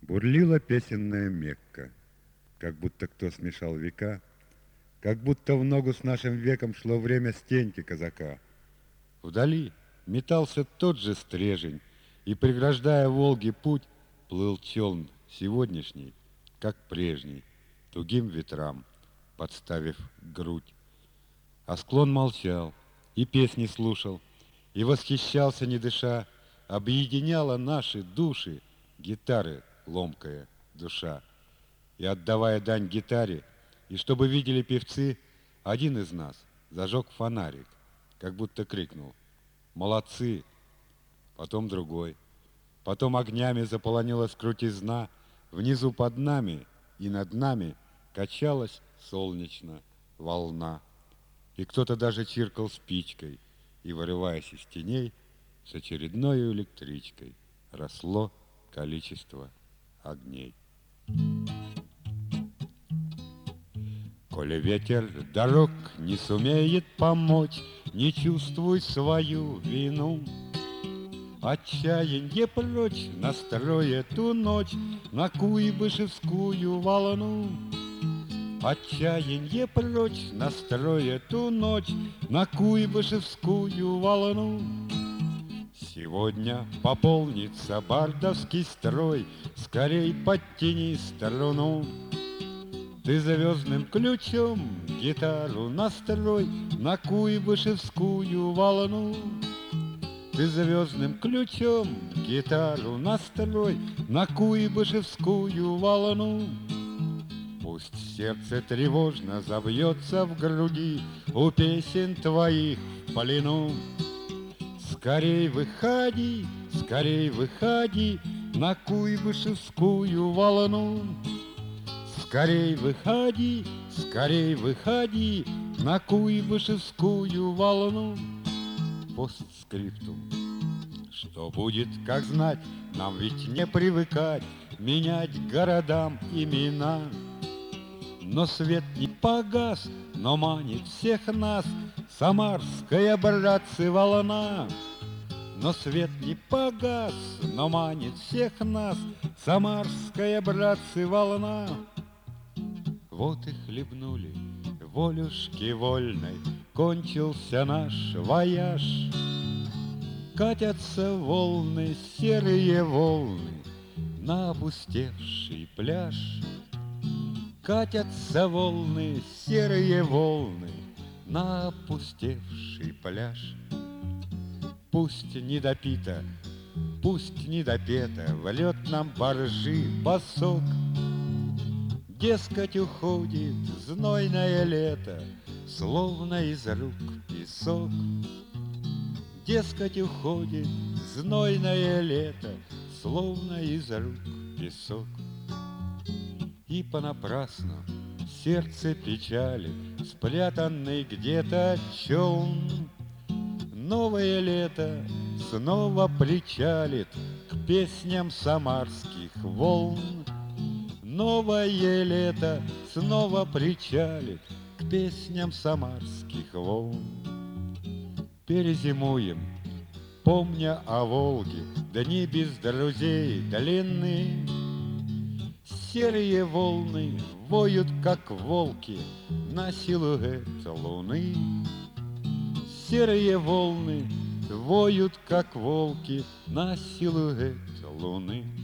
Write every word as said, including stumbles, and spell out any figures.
Бурлила песенная Мекка, как будто кто смешал века, как будто в ногу с нашим веком шло время стеньки казака. Вдали метался тот же стрежень, и, преграждая Волге путь, плыл челн сегодняшний, как прежний, тугим ветрам, подставив грудь. А склон молчал, и песни слушал, и восхищался, не дыша, объединяла наши души гитары ломкая душа. И, отдавая дань гитаре, и чтобы видели певцы, один из нас зажег фонарик, как будто крикнул: «Молодцы!» Потом другой. Потом огнями заполонилась крутизна, внизу под нами и над нами качалась солнечно волна. И кто-то даже чиркал спичкой, и, вырываясь из теней, с очередной электричкой росло количество огней. Коли ветер дорог не сумеет помочь, не чувствуй свою вину. Отчаянье прочь настроит ту ночь на Куйбышевскую волну. Отчаянье прочь настроит ту ночь на Куйбышевскую волну. Сегодня пополнится бардовский строй, скорей подтяни струну. Ты звездным ключом гитару настрой на Куйбышевскую волну. Ты звездным ключом гитару настрой на Куйбышевскую волну. Пусть сердце тревожно забьется в груди у песен твоих в плену. Скорей выходи, скорей выходи на Куйбышевскую волну. Скорей выходи, скорей выходи на Куйбышевскую волну. Постскриптум. Что будет, как знать, нам ведь не привыкать менять городам имена. Но свет не погас, но манит всех нас самарская, братцы, волна. Но свет не погас, но манит всех нас самарская, братцы, волна. Вот и хлебнули волюшки вольной, кончился наш вояж. Катятся волны, серые волны, на опустевший пляж. Катятся волны, серые волны, на опустевший пляж. Пусть недопито, пусть недопето, в лед нам боржи босок. Дескать, уходит знойное лето, словно из рук песок. Дескать, уходит знойное лето, словно из рук песок. И понапрасну сердце печали, спрятанный где-то челн. Новое лето снова причалит к песням самарских волн. Новое лето снова причалит к песням самарских волн. Перезимуем, помня о Волге, дни без друзей длинные. Серые волны воют, как волки, на силуэт луны. Серые волны воют, как волки, на силуэт луны.